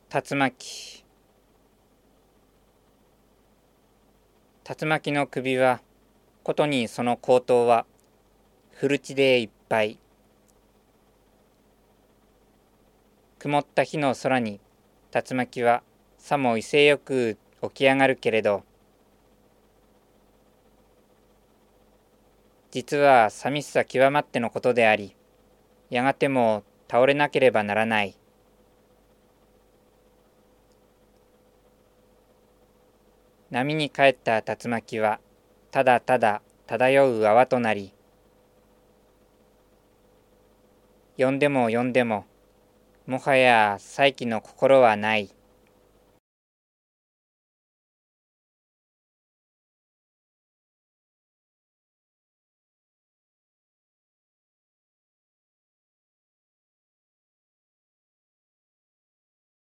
竜巻。竜巻の首は、ことにその口頭は、古地でいっぱい。曇った日の空に、竜巻はさも威勢よく起き上がるけれど、実は寂しさ極まってのことであり、やがても倒れなければならない。波に帰った竜巻は、ただただ漂う泡となり、呼んでも呼んでも、もはや再起の心はない。